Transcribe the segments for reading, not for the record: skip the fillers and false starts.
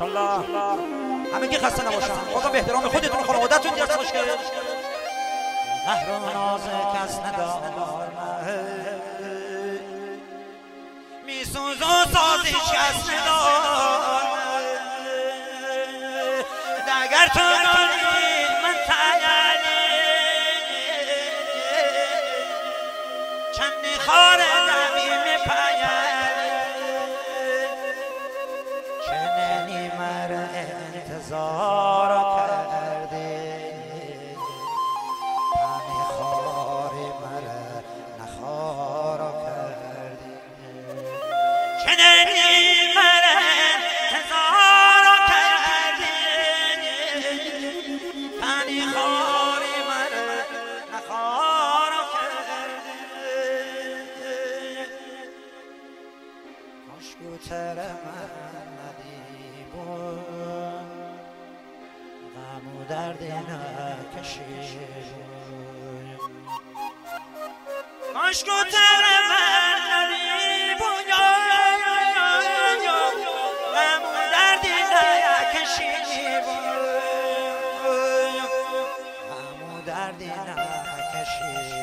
ماشاءالله همگی خسته نباشن بازم به احترام خودتون و خانواده‌تون درس باش که قهر و ناز کس ندارم میسوز و سازش کس ندارم اگر تو داری من تیاری چندی خار دمی میپیری چنینی مرا انتظار کردی پنی خاری مرا نخار کردی چنینی مرا انتظار کردی پنی خاری مرا نخار کردی کاشکوتر من ندی بود غم و درد نکشی کاشکوتر من ندی بود غم و درد نکشی غم و درد نکشی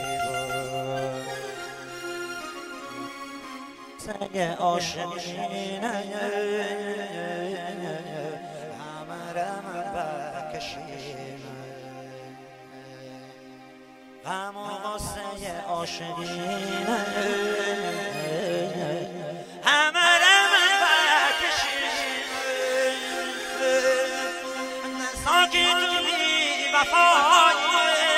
سنگ عاشقی غم و غصه عاشقین همه رمن بکشین ساکی تو بی وفایی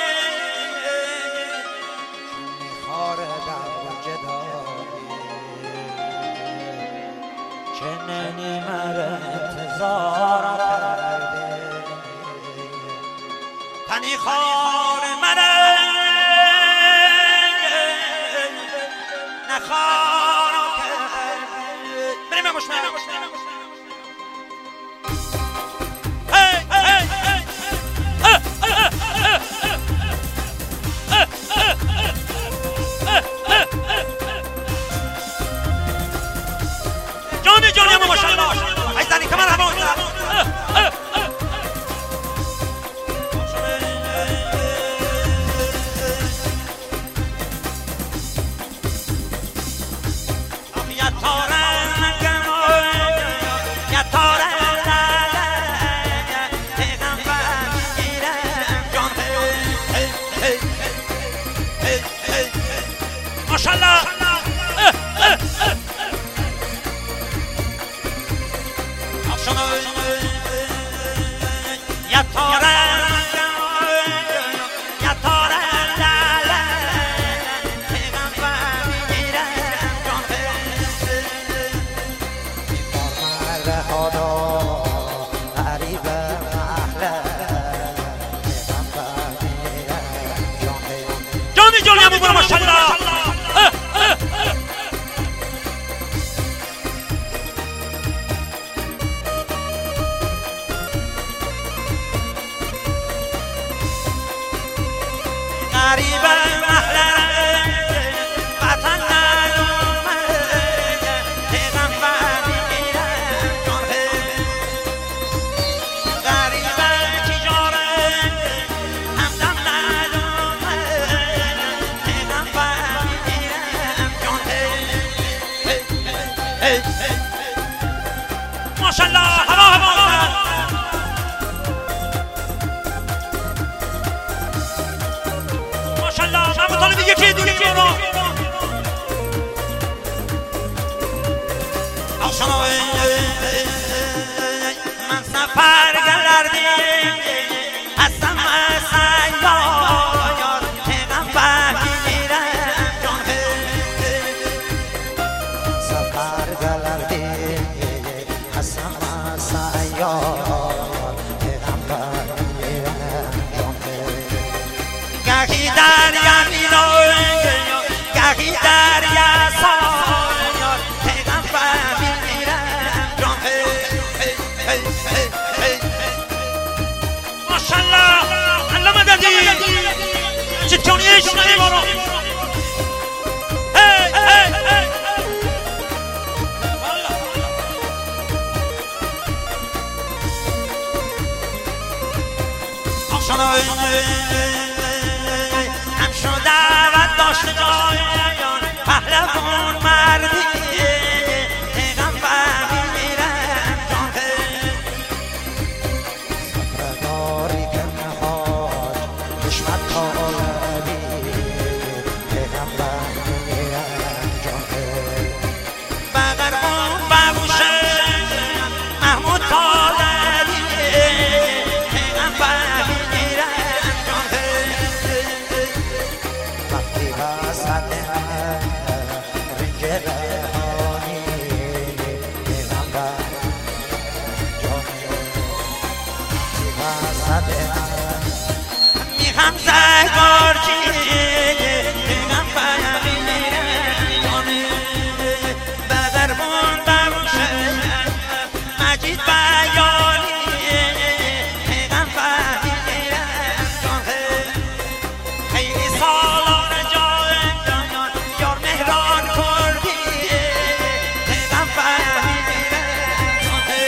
میخوار در جدایی چنینی مرا انتظار کرده تنی خار مرا نخار کرده بریم بمشنم جانی اما ماشاءالله ای زنی کمر هوا ماشاءالله یا تاره یا تاره لاله پیغمبر میگیرم جان مرد خدا غریب اهل پیغمبر میگیرم جانی همون برو ماشاءالله غریب محلره وطن ندومه پیغمبر میگیرم جان غریب تجاره همدم ندومه پیغمبر میگیرم جان ماشاءالله هوا دیگه برو آشنا من سفر گردیم هستم سیار پیغمبر میگیرم جان سفر گردیم هستم سیار پیغمبر میگیرم جان گاهی دریا گاهی دریا سایار پیغمبر میگیرم جان ماشاءالله الله مددی چطوریه شنایی بارو هم شده و داشته جایان پهلوان مردی پیغمبر میرم جان سفرداری که نهاد حشمت طالبی پیغمبر میرم جان بغربون ببوشه محمود طالبی پیغمبر میرم جان وقتی وسط رنج رهانی پیغمبر جان وسط میخم زگارچی پیغمبر میرم جان بغربون ببوشه مجید بیانی پیغمبر میرم جان خیلی سالان جان یار مهران کردی پیغمبر میرم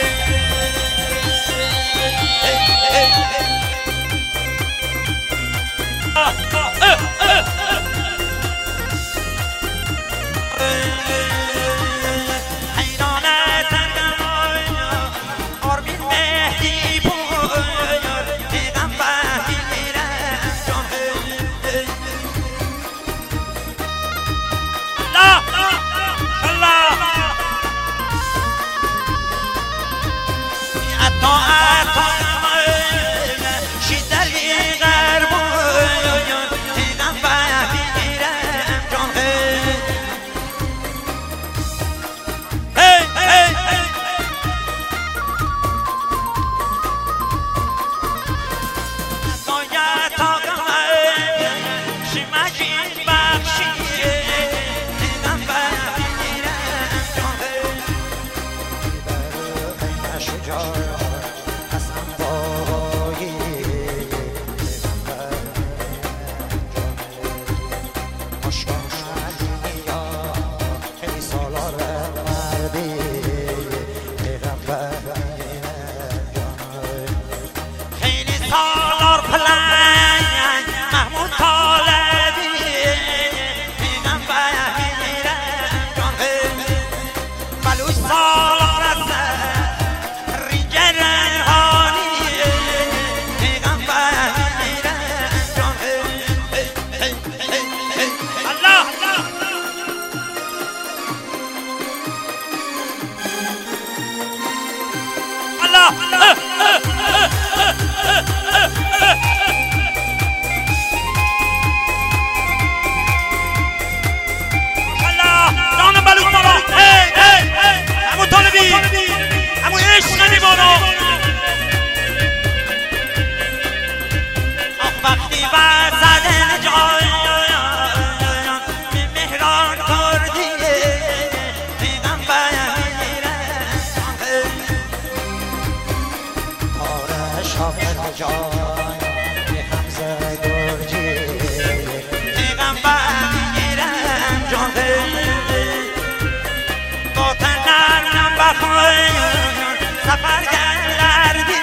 سفر گردی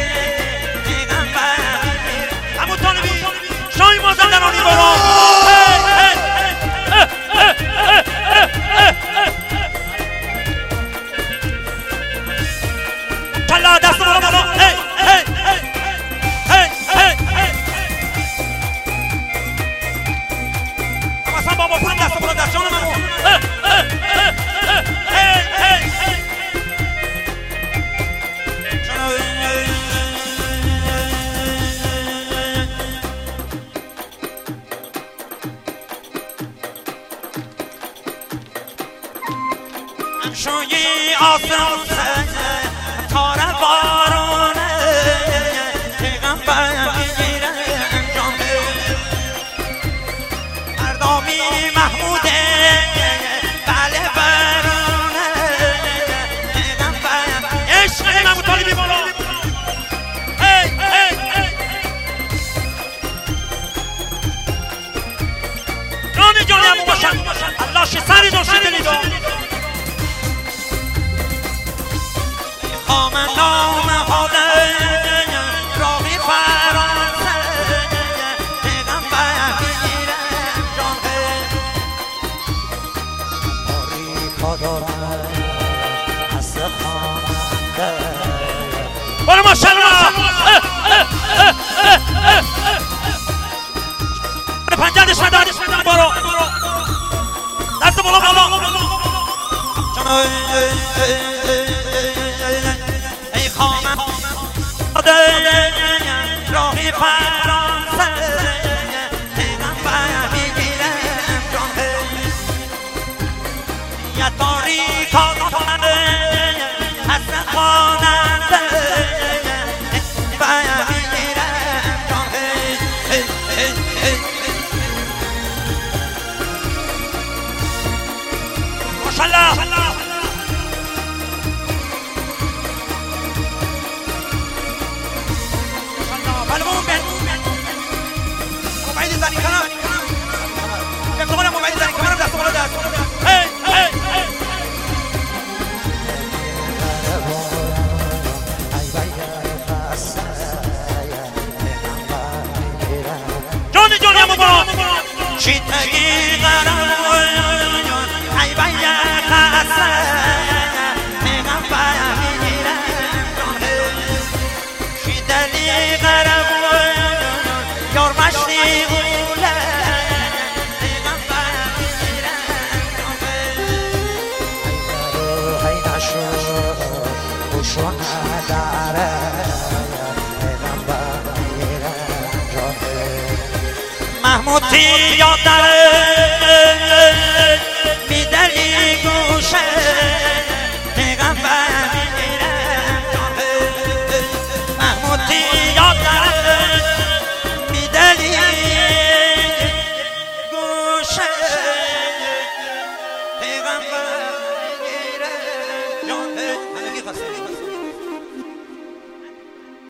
پیغمبر همون طالبی شای مازندرانی برو کلا دست برو بالا اما بابا پن دست برو دست جان منو شوی آسان تاره بارونه پیغمبر میگیرم جامعه مردمی محموده بله برونه پیغمبر عشق امام طالبی بالا جان همون باشن الله سری داشته دلیدا خامن نام حاله راقی فرانسه برو ماشاءالله پنجه‌اش نداری برو دست بالا ای خانم راهی فرانسه پیغمبر میگیرم جانه یه تاریکا کننده حسن خواننده پیغمبر میگیرم جانه ماشاءالله شیطگی قرار ای بیا خسته پیغمبر میگیرم شیطگی قرار یار مشتی غوله پیغمبر میگیرم ای نشو خوشو نداره پیغمبر میگیرم محمودی یاد داره میدلی گوشه پیغمبر میگیرم محمودی یاد داره میدلی گوشه پیغمبر میگیرم همگی خسته